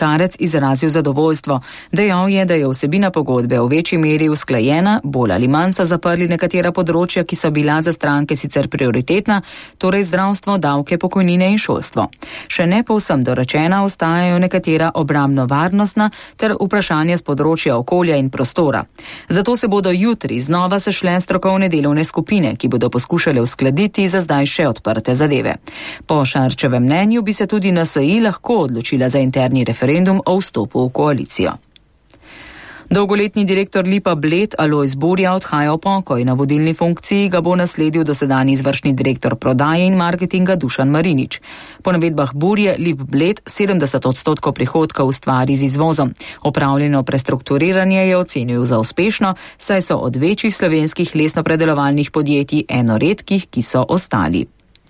Šarec izrazil zadovoljstvo. Dejal je, da je vsebina pogodbe v večji meri usklajena, bolj ali manj so zaprli nekatera področja, ki so bila za stranke sicer prioritetna, torej zdravstvo, davke, pokojnine in šolstvo. Še ne povsem dorečena ostajajo nekatera obrambno-varnostna ter vprašanja z področja okolja in prostora. Zato se bodo jutri znova sešle strokovne delovne skupine, ki bodo poskušale uskladiti za zdaj še odprte zadeve. Po Šarčevem mnenju bi se tudi NSI lahko odločila za interni referendum o vstopu v koalicijo. Dolgoletni direktor Lipa Bled Alojz Burja odhaja v pokoj. Na vodilni funkciji ga bo nasledil dosedanji izvršni direktor prodaje in marketinga Dušan Marinič. Po navedbah Burje Lip Bled 70% prihodka ustvari z izvozom. Opravljeno prestrukturiranje je ocenil za uspešno, saj so od večjih slovenskih lesnopredelovalnih podjetij eno redkih, ki so ostali.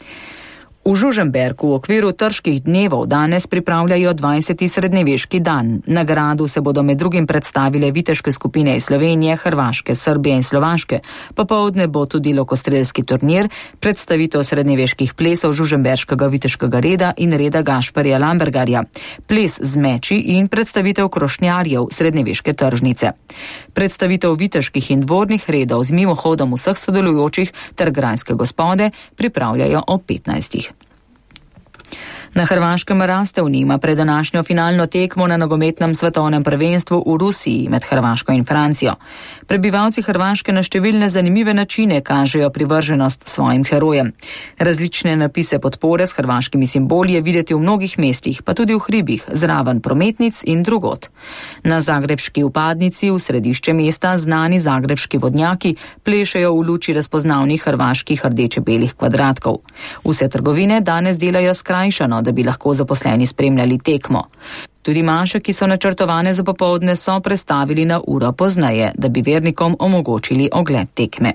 V Žužemberku v okviru Trških dnevov danes pripravljajo 20. srednjeveški dan. Na gradu se bodo med drugim predstavile viteške skupine iz Slovenije, Hrvaške, Srbije in Slovaške. Popoldne bo tudi lokostrelski turnir, predstavitev srednjeveških plesov Žužemberškega viteškega reda in reda Gašperja Lambergarja, ples z meči in predstavitev krošnjarjev srednjeveške tržnice. Predstavitev viteških in dvornih redov z mimohodom vseh sodelujočih ter grajske gospode pripravljajo ob 15. Na Hrvaškem raste vnema pred današnjo finalno tekmo na nogometnem svetovnem prvenstvu v Rusiji med Hrvaško in Francijo. Prebivalci Hrvaške na številne zanimive načine kažejo privrženost svojim herojem. Različne napise podpore s hrvaškimi simboli je videti v mnogih mestih, pa tudi v hribih, zraven prometnic in drugod. Na zagrebški vpadnici v središče mesta znani zagrebški vodnjaki plešejo v luči razpoznavnih hrvaških rdeče-belih kvadratkov. Vse trgovine danes delajo skrajšano, da bi lahko zaposleni spremljali tekmo. Tudi maše, ki so načrtovane za popoldne, so prestavili na uro pozneje, da bi vernikom omogočili ogled tekme.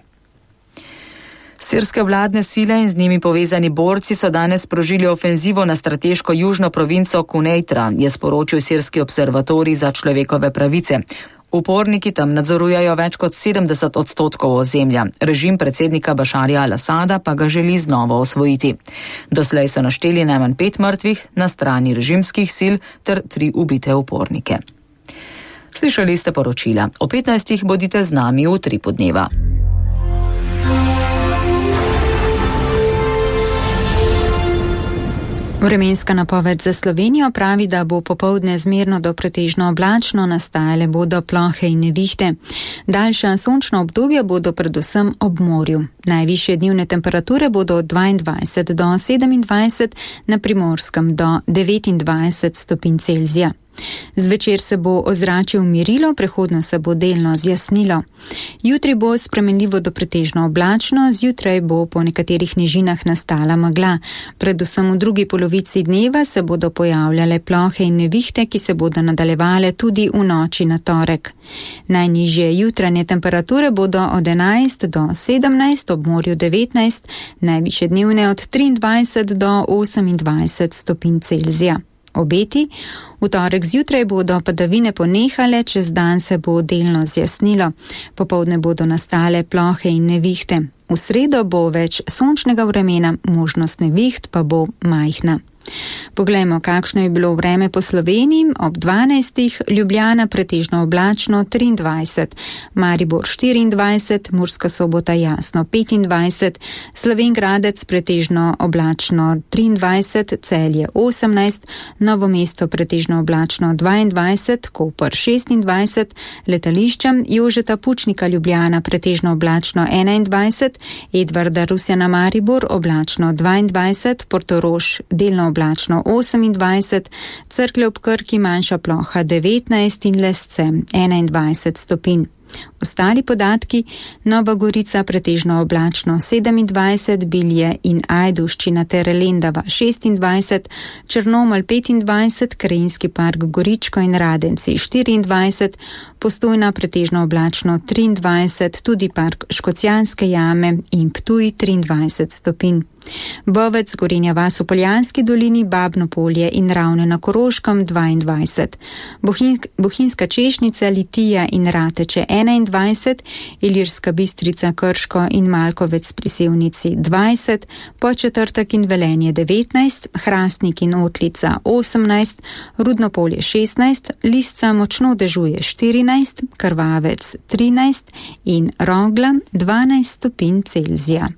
Sirske vladne sile in z njimi povezani borci so danes sprožili ofenzivo na strateško južno provinco Kuneitra, je sporočil Sirski observatorij za človekove pravice. Uporniki tam nadzorujajo več kot 70% ozemlja. Režim predsednika Bašarja al-Asada pa ga želi znova osvojiti. Doslej so našteli najmanj 5 mrtvih na strani režimskih sil ter 3 ubite upornike. Slišali ste poročila. O 15. bodite z nami v Utripu dneva. Vremenska napoved za Slovenijo pravi, da bo popoldne zmerno do pretežno oblačno, nastajale bodo plohe in nevihte. Daljša sončna obdobja bodo predvsem ob morju. Najvišje dnevne temperature bodo od 22 do 27, na Primorskem do 29 stopinj Celzija. Zvečer se bo ozračje umirilo, prehodno se bo delno zjasnilo. Jutri bo spremenljivo do pretežno oblačno, zjutraj bo po nekaterih nižinah nastala megla. Predvsem v drugi polovici dneva se bodo pojavljale plohe in nevihte, ki se bodo nadaljevale tudi v noči na torek. Najnižje jutranje temperature bodo od 11 do 17, ob morju 19, najvišje dnevne od 23 do 28 stopinj Celzija. Obeti. V torek zjutraj bodo padavine ponehale, čez dan se bo delno zjasnilo. Popoldne bodo nastale plohe in nevihte. V sredo bo več sončnega vremena, možnost neviht pa bo majhna. Poglejmo, kakšno je bilo vreme po Sloveniji. Ob 12. Ljubljana pretežno oblačno 23, Maribor 24, Murska Sobota jasno 25, Slovenj Gradec pretežno oblačno 23, Celje 18, Novo mesto pretežno oblačno 22, Koper 26, letališča Jožeta Pučnika Ljubljana pretežno oblačno 21, Edvarda Rusjana Maribor oblačno 22, Portorož delno oblačno 28, Cerklje ob Krki manjša ploha 19 in Lesce 21 stopinj. Ostali podatki: Nova Gorica pretežno oblačno 27, Bilje in Ajdovščina ter Lendava 26, Črnomelj 25, Krajinski park Goričko in Radenci 24, Postojna pretežno oblačno 23, tudi park Škocjanske jame in Ptuj 23 stopinj. Bovec, Gorenja vas v Poljanski dolini, Babno polje in Ravne na Koroškem 22, Bohinjska Češnica, Litija in Rateče 21, 21, Ilirska Bistrica, Krško in Malkovec pri Sevnici 20, Podčetrtek in Velenje 19, Hrastnik in Otlica 18, Rudnopolje 16, Lisca močno dežuje 14, Krvavec 13 in Rogla 12 stopinj Celzija.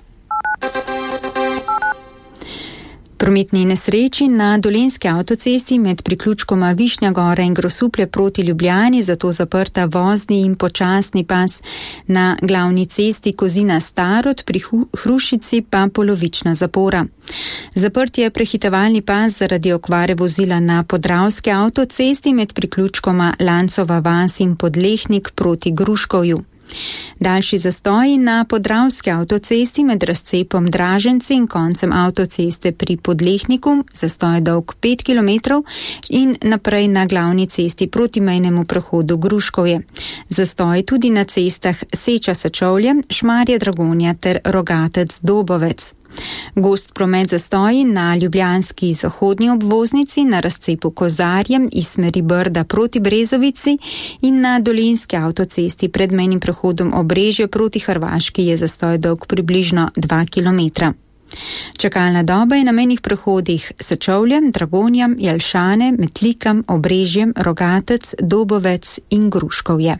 Prometni nesreči na Dolenjski avtocesti med priključkoma Višnja Gora in Grosuplje proti Ljubljani, zato zaprta vozni in počasni pas. Na glavni cesti Kozina Starod pri Hrušici pa polovična zapora. Zaprt je prehitevalni pas zaradi okvare vozila na Podravski avtocesti med priključkoma Lancova vas in Podlehnik proti Gruškovju. Daljši zastoji na Podravski avtocesti med razcepom Draženci in koncem avtoceste pri Podlehniku, zastoj dolg 5 km in naprej na glavni cesti proti mejnemu prehodu Gruškovje. Zastoj tudi na cestah Seča Sečovlje, Šmarje Dragonja ter Rogatec Dobovec. Gost promet zastoji na ljubljanski zahodni obvoznici na razcepu Kozarjem iz smeri Brda proti Brezovici in na Dolenjski avtocesti pred mejnim prehodom Obrežje proti Hrvaški je zastoj dolg približno 2 km. Čakalna doba je na mejnih prehodih Sečovljem, Dragonjam, Jelšane, Metlikam, Obrežjem, Rogatec, Dobovec in Gruškovje.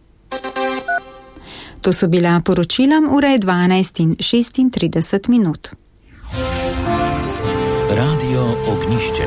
To so bila poročila, ura je 12:36. Radio Ognišče.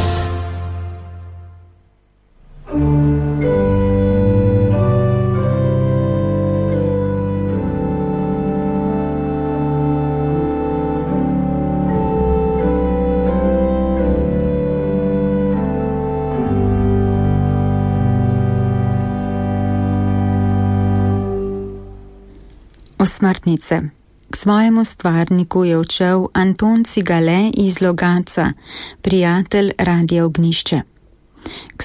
Osmrtnice. K svojemu stvarniku je odšel Anton Cigale iz Logatca, prijatelj Radia Ognišče.